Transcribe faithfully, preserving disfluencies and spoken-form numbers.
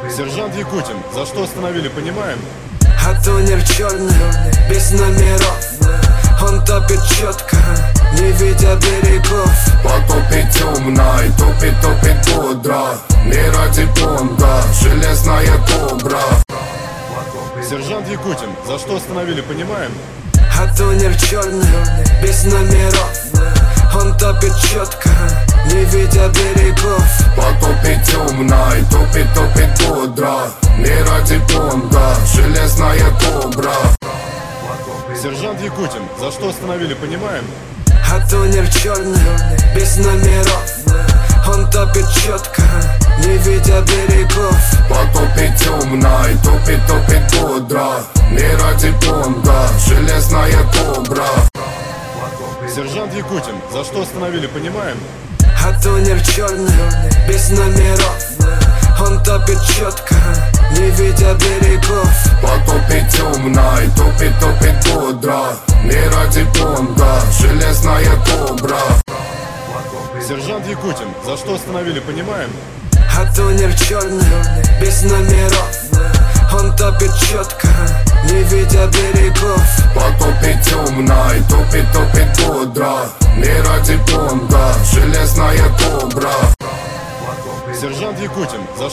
Сержант Якутин, за что остановили, понимаем? А тонер черный, без номеров. Он топит четко, не видя берегов. Потопит темной, топит, топит бодро. Не ради понга, железная кобра. Сержант Якутин, за что остановили, понимаем? А тонер черный, без номеров. Он топит четко, не видя берегов. Потопит темной, топит, топит бодро. Не ради понга, железная кобра. Сержант Якутин, за что остановили, понимаем? А тонер черный, без номеров. Он топит четко, не видя берегов. Потопит темной, топит, топит бодро. Не ради понга, железная кобра. Сержант Якутин, за что остановили, понимаем? А тонер черный, без номеров. Он топит четко, не видя берегов. Потопит темной, топит, топит бодро. Не ради понга, железная кобра. Сержант Якутин, за что остановили, понимаем? А тонер черный, без номеров. Он топит четко, не видя берегов. Потопит темной, топит, топит бодро. Не ради понга, железная кобра. Сержант Якутин, за что